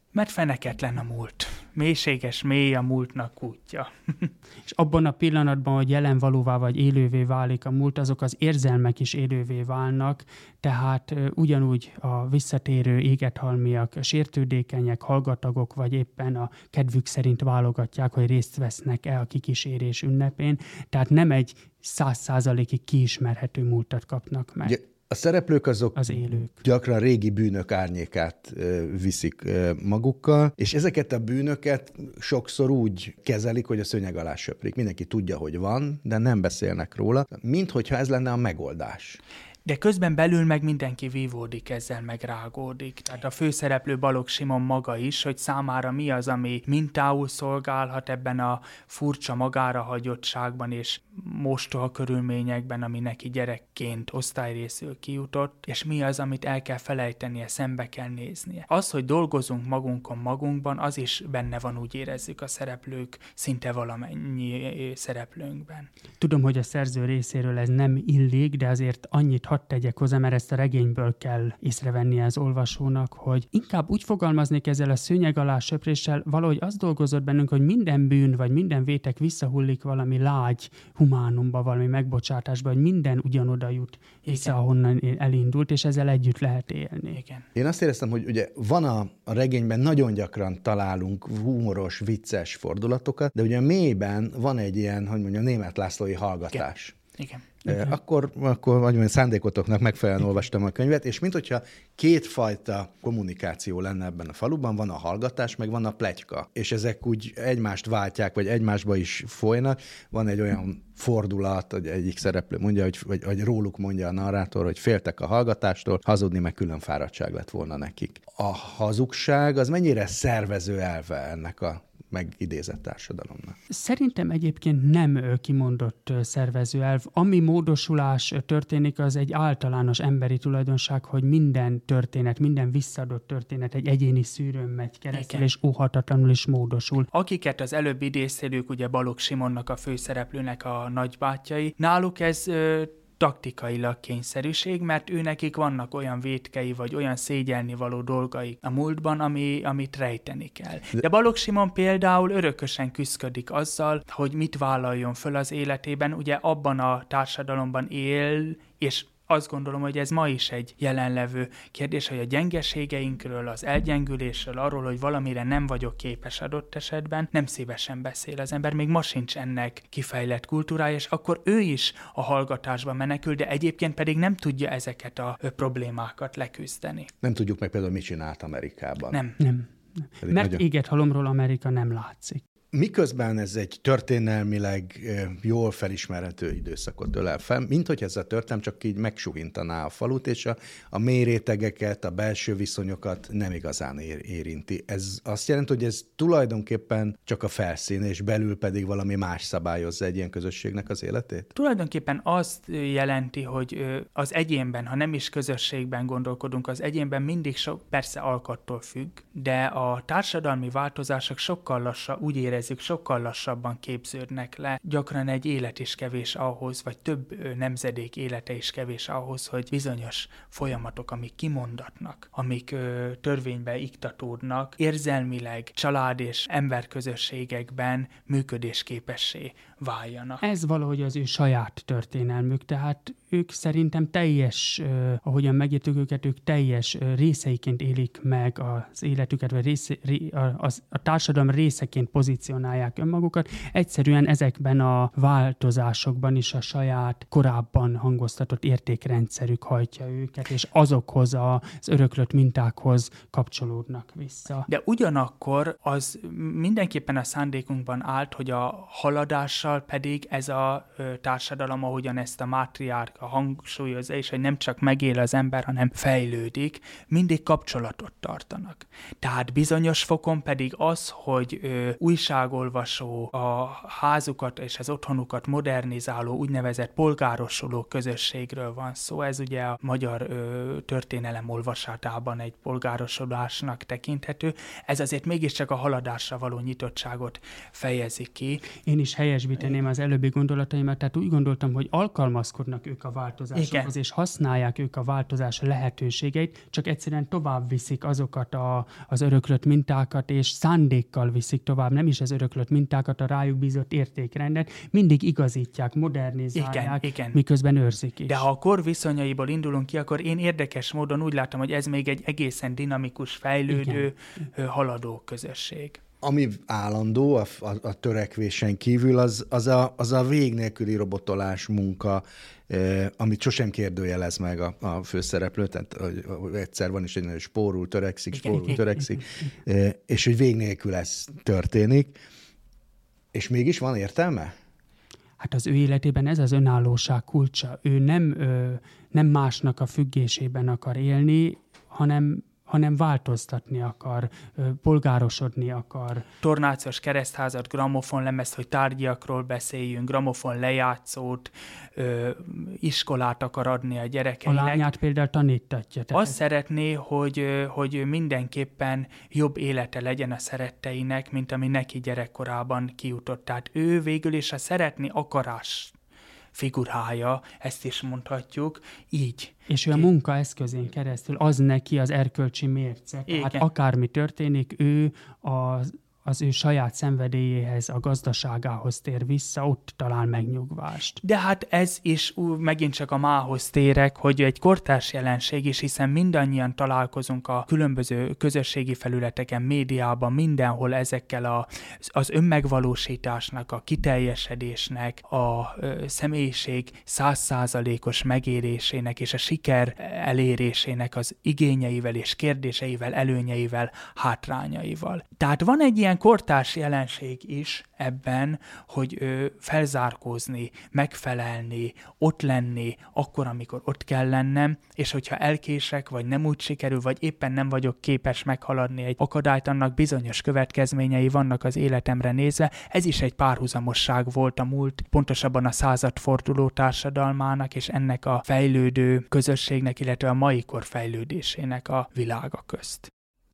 Mert feneketlen a múlt. Mélységes mély a múltnak útja. És abban a pillanatban, hogy jelen valóvá vagy élővé válik a múlt, azok az érzelmek is élővé válnak, tehát ugyanúgy a visszatérő égethalmiak, sértődékenyek, hallgatagok, vagy éppen a kedvük szerint válogatják, hogy részt vesznek-e a kikísérés ünnepén, tehát nem egy 100%-ig kiismerhető múltat kapnak meg. Ugye, a szereplők azok az élők gyakran régi bűnök árnyékát viszik magukkal, és ezeket a bűnöket sokszor úgy kezelik, hogy a szőnyeg alá söprik. Mindenki tudja, hogy van, de nem beszélnek róla, minthogyha ez lenne a megoldás. De közben belül meg mindenki vívódik ezzel, meg rágódik. Tehát a főszereplő Balogh Simon maga is, hogy számára mi az, ami mintául szolgálhat ebben a furcsa magára hagyottságban és mostoha körülményekben, ami neki gyerekként osztályrészül kijutott, és mi az, amit el kell felejtenie, szembe kell néznie. Az, hogy dolgozunk magunkban, az is benne van, úgy érezzük a szereplők, szinte valamennyi szereplőnkben. Tudom, hogy a szerző részéről ez nem illik, de azért annyit hadd tegyek hozzá, mert ezt a regényből kell észrevennie az olvasónak, hogy inkább úgy fogalmaznék ezzel a szőnyeg alá söpréssel, valahogy az dolgozott bennünk, hogy minden bűn vagy minden vétek visszahullik valami lágy humánumba, valami megbocsátásba, hogy minden ugyanoda jut vissza, ahonnan elindult, és ezzel együtt lehet élni. Igen. Én azt éreztem, hogy ugye van a regényben nagyon gyakran találunk humoros, vicces fordulatokat, de ugye a mélyben van egy ilyen, hogy mondjam, Németh Lászlói hallgatás. Igen. Akkor vagy szándékotoknak megfelelően olvastam a könyvet, és minthogyha kétfajta kommunikáció lenne ebben a faluban, van a hallgatás, meg van a pletyka. És ezek úgy egymást váltják, vagy egymásba is folynak. Van egy olyan fordulat, hogy egyik szereplő mondja, vagy róluk mondja a narrátor, hogy féltek a hallgatástól, hazudni meg külön fáradtság lett volna nekik. A hazugság az mennyire szervező elve ennek a megidézett társadalomnak? Szerintem egyébként nem kimondott szervezőelv. Ami módosulás történik, az egy általános emberi tulajdonság, hogy minden történet, minden visszaadott történet egy egyéni szűrőn megy keresztül, és óhatatlanul is módosul. Akiket az előbb idéztélük, ugye Balogh Simonnak, a főszereplőnek a nagybátyjai, náluk ez taktikailag kényszerűség, mert őnekik vannak olyan vétkei, vagy olyan szégyelnivaló dolgai a múltban, amit rejteni kell. De Balogh Simon például örökösen küszködik azzal, hogy mit vállaljon föl az életében, ugye abban a társadalomban él, és azt gondolom, hogy ez ma is egy jelenlevő kérdés, hogy a gyengeségeinkről, az elgyengülésről, arról, hogy valamire nem vagyok képes adott esetben, nem szívesen beszél az ember, még ma sincs ennek kifejlett kultúrája, és akkor ő is a hallgatásba menekül, de egyébként pedig nem tudja ezeket a problémákat leküzdeni. Nem tudjuk meg például, mit csinált Amerikában. Nem. Mert égethalomról Amerika nem látszik. Miközben ez egy történelmileg jól felismerhető időszakot ölel fel, minthogy ez a történelem csak így megsuhintaná a falut, és a mély rétegeket, a belső viszonyokat nem igazán érinti. Ez azt jelenti, hogy ez tulajdonképpen csak a felszín, és belül pedig valami más szabályozza egy ilyen közösségnek az életét? Tulajdonképpen azt jelenti, hogy az egyénben, ha nem is közösségben gondolkodunk, az egyénben mindig persze alkattól függ, de a társadalmi változások sokkal lassabban képződnek le. Gyakran egy élet is kevés ahhoz, vagy több nemzedék élete is kevés ahhoz, hogy bizonyos folyamatok, amik kimondatnak, amik törvénybe iktatódnak, érzelmileg család és emberközösségekben működésképessé váljanak. Ez valahogy az ő saját történelmük, tehát ők szerintem teljes, ahogyan megértük őket, ők teljes részeiként élik meg az életüket, vagy a társadalom részeként pozícionálják önmagukat. Egyszerűen ezekben a változásokban is a saját korábban hangoztatott értékrendszerük hajtja őket, és azokhoz az öröklött mintákhoz kapcsolódnak vissza. De ugyanakkor az mindenképpen a szándékunkban állt, hogy a haladással pedig ez a társadalom, ahogyan ezt a mátriárka hangsúlyozza, és hogy nem csak megél az ember, hanem fejlődik, mindig kapcsolatot tartanak. Tehát bizonyos fokon pedig az, hogy újságolvasó, a házukat és az otthonukat modernizáló, úgynevezett polgárosuló közösségről van szó. Ez ugye a magyar történelem olvasatában egy polgárosulásnak tekinthető. Ez azért mégiscsak a haladásra való nyitottságot fejezi ki. Én is helyesbíteném az előbbi gondolataimat, tehát úgy gondoltam, hogy alkalmazkodnak ők a változásokhoz, és használják ők a változás lehetőségeit, csak egyszerűen tovább viszik azokat az öröklött mintákat, és szándékkal viszik tovább, nem is az öröklött mintákat, a rájuk bízott értékrendet, mindig igazítják, modernizálják, miközben őrzik is. De ha a kor viszonyaiból indulunk ki, akkor én érdekes módon úgy látom, hogy ez még egy egészen dinamikus, fejlődő, haladó közösség. Ami állandó a törekvésen kívül, az a vég nélküli robotolás munka, amit sosem kérdőjelez meg a főszereplő, tehát egyszer van is egy nagyon spórul törekszik, és hogy vég nélkül ez történik, és mégis van értelme? Hát az ő életében ez az önállóság kulcsa. Ő nem másnak a függésében akar élni, hanem változtatni akar, polgárosodni akar. Tornációs keresztházat, gramofonlemezt, hogy tárgyiakról beszéljünk, gramofon lejátszót, iskolát akar adni a gyerekeinek. A lányát például tanítatja. Azt szeretné, hogy mindenképpen jobb élete legyen a szeretteinek, mint ami neki gyerekkorában kijutott. Tehát ő végül is a szeretni akarás figurája, ezt is mondhatjuk, így. És ő a munka eszközén keresztül az neki az erkölcsi mérce. Tehát akármi történik, ő az ő saját szenvedélyéhez, a gazdaságához tér vissza, ott talál megnyugvást. De hát ez is megint csak a mához térek, hogy egy kortárs jelenség is, hiszen mindannyian találkozunk a különböző közösségi felületeken, médiában, mindenhol ezekkel az önmegvalósításnak, a kiteljesedésnek, a személyiség 100%-os megérésének és a siker elérésének az igényeivel és kérdéseivel, előnyeivel, hátrányaival. Tehát van egy ilyen kortárs jelenség is ebben, hogy felzárkózni, megfelelni, ott lenni, akkor, amikor ott kell lennem, és hogyha elkések, vagy nem úgy sikerül, vagy éppen nem vagyok képes meghaladni egy akadályt, annak bizonyos következményei vannak az életemre nézve. Ez is egy párhuzamosság volt a múlt, pontosabban a századforduló társadalmának, és ennek a fejlődő közösségnek, illetve a mai kor fejlődésének a világa közt.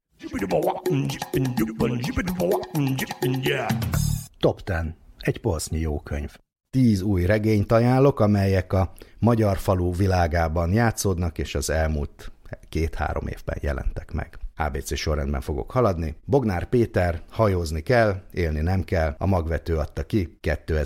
Top 10. Egy polsznyi jó könyv. 10 új regényt ajánlok, amelyek a magyar falu világában játszódnak, és az elmúlt 2-3 évben jelentek meg. ABC sorrendben fogok haladni. Bognár Péter, Hajózni kell, élni nem kell, a Magvető adta ki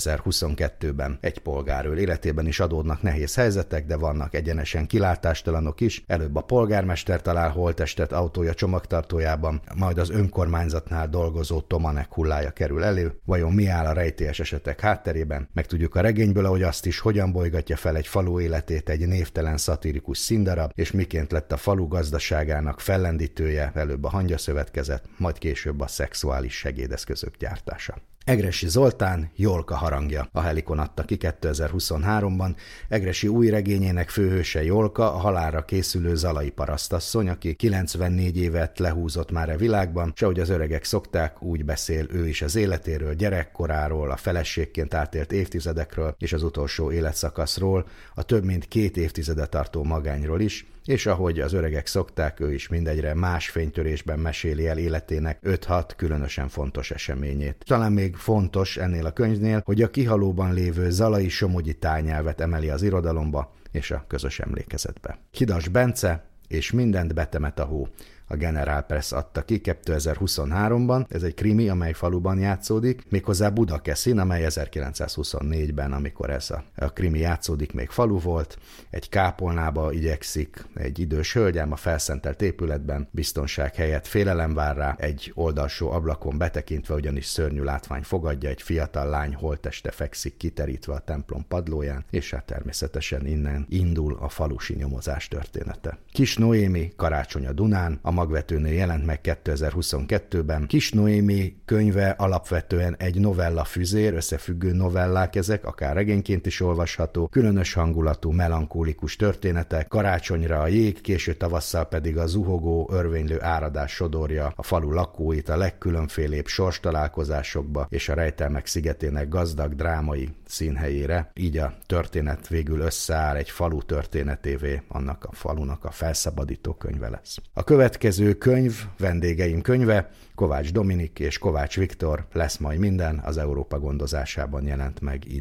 2022-ben. Egy polgárőr életében is adódnak nehéz helyzetek, de vannak egyenesen kilátástalanok is. Előbb a polgármester talál holttestet autója csomagtartójában, majd az önkormányzatnál dolgozó Tomanek hullája kerül elő. Vajon mi áll a rejtélyes esetek hátterében? Megtudjuk a regényből, ahogy azt is, hogyan bolygatja fel egy falu életét egy névtelen szatirikus színdarab, és miként lett a falu gazdaságának fellendítője, előbb a hangyaszövetkezet, majd később a szexuális segédeszközök gyártása. Egressy Zoltán, Jolka harangja. A Helikon adta ki 2023-ban. Egressy új regényének főhőse Jolka, a halálra készülő zalai parasztasszony, aki 94 évet lehúzott már a világban, s ahogy az öregek szokták, úgy beszél ő is az életéről, gyerekkoráról, a feleségként átélt évtizedekről és az utolsó életszakaszról, a több mint 2 évtizede tartó magányról is, és ahogy az öregek szokták, ő is mindegyre más fénytörésben meséli el életének 5-6 különösen fontos eseményét. Talán még fontos ennél a könyvnél, hogy a kihalóban lévő zalai somogyi tájnyelvet emeli az irodalomba és a közös emlékezetbe. Hidas Bence és mindent betemet a hó. A Generál Press adta ki 2023-ban, ez egy krimi, amely faluban játszódik, méghozzá Budakeszin, amely 1924-ben, amikor ez a krimi játszódik, még falu volt. Egy kápolnába igyekszik egy idős hölgyem a felszentelt épületben, biztonság helyett félelem vár rá, egy oldalsó ablakon betekintve, ugyanis szörnyű látvány fogadja, egy fiatal lány holtteste fekszik kiterítve a templom padlóján, és hát természetesen innen indul a falusi nyomozás története. Kis Noémi, Karácsony a Dunán, a Magvetőnél jelent meg 2022-ben. Kis Noémi könyve alapvetően egy novella füzér, összefüggő novellák ezek, akár regényként is olvasható, különös hangulatú, melankólikus történetek, karácsonyra a jég, késő tavasszal pedig a zuhogó, örvénylő áradás sodorja a falu lakóit a legkülönfélébb sorstalálkozásokba és a rejtelmek szigetének gazdag drámai színhelyére. Így a történet végül összeáll egy falu történetévé, annak a falunak a felszabadító könyve lesz. A következő könyv, vendégeim könyve, Kovács Dominik és Kovács Viktor, Lesz majd minden, az Európa gondozásában jelent meg idén.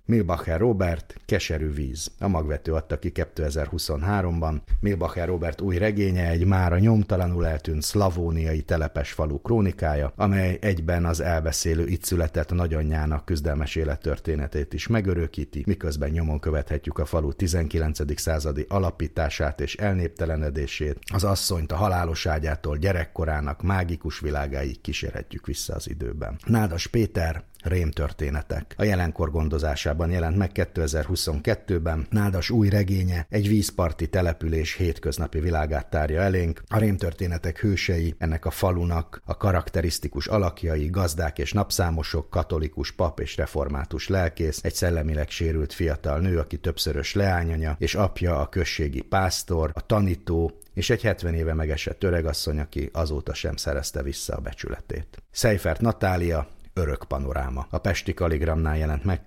Milbacher Robert, Keserű víz. A Magvető adta ki 2023-ban. Milbacher Robert új regénye egy mára nyomtalanul eltűnt szlavóniai telepes falu krónikája, amely egyben az elbeszélő itt született nagyanyjának küzdelmes élettörténetét is megörökíti, miközben nyomon követhetjük a falu 19. századi alapítását és elnéptelenedését, az asszonyt a halálos ágyától gyerekkorának mágikus világáig kísérhetjük vissza az időben. Nádas Péter, Rémtörténetek. A jelenkor gondozásában jelent meg 2022-ben. Nádas új regénye egy vízparti település hétköznapi világát tárja elénk. A rémtörténetek hősei, ennek a falunak a karakterisztikus alakjai, gazdák és napszámosok, katolikus pap és református lelkész, egy szellemileg sérült fiatal nő, aki többszörös leányanya, és apja a községi pásztor, a tanító, és egy 70 éve megesett öregasszony, aki azóta sem szerezte vissza a becsületét. Seifert Natália, Örök panoráma. A Pesti Kalligramnál jelent meg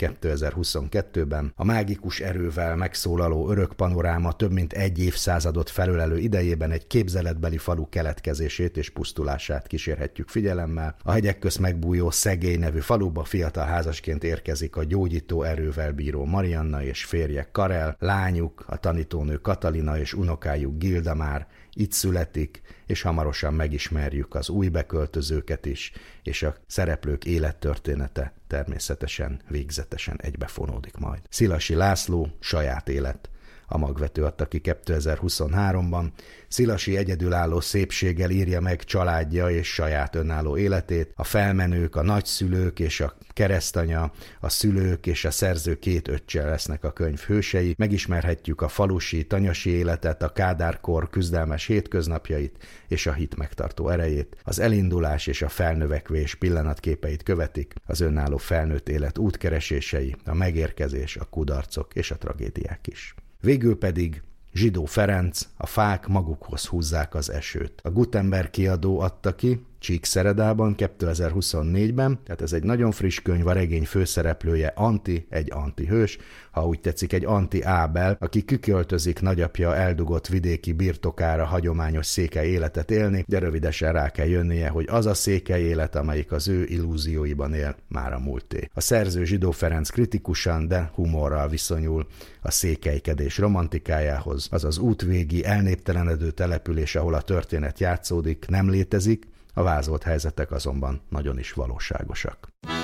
2022-ben. A mágikus erővel megszólaló örök panoráma több mint egy évszázadot felölelő idejében egy képzeletbeli falu keletkezését és pusztulását kísérhetjük figyelemmel. A hegyek közt megbújó Szegély nevű faluba fiatal házasként érkezik a gyógyító erővel bíró Marianna és férje Karel, lányuk, a tanítónő Katalina és unokájuk Gildamár. Itt születik, és hamarosan megismerjük az új beköltözőket is, és a szereplők élettörténete természetesen, végzetesen egybefonódik majd. Szilasi László, Saját élet. A Magvető adta ki 2023-ban. Szilasi egyedülálló szépséggel írja meg családja és saját önálló életét. A felmenők, a nagyszülők és a keresztanya, a szülők és a szerző két öccse lesznek a könyv hősei. Megismerhetjük a falusi, tanyasi életet, a Kádár-kor küzdelmes hétköznapjait és a hit megtartó erejét. Az elindulás és a felnövekvés pillanatképeit követik, az önálló felnőtt élet útkeresései, a megérkezés, a kudarcok és a tragédiák is. Végül pedig Zsidó Ferenc, A fák magukhoz húzzák az esőt. A Gutenberg kiadó adta ki Csíkszeredában 2024-ben, tehát ez egy nagyon friss könyv, a regény főszereplője Anti, egy antihős, ha úgy tetszik, egy anti-Ábel, aki kiköltözik nagyapja eldugott vidéki birtokára hagyományos székely életet élni, de rövidesen rá kell jönnie, hogy az a székely élet, amelyik az ő illúzióiban él, már a múlté. A szerző Zsidó Ferenc kritikusan, de humorral viszonyul a székelykedés romantikájához, azaz útvégi, elnéptelenedő település, ahol a történet játszódik, nem létezik, a vázolt helyzetek azonban nagyon is valóságosak.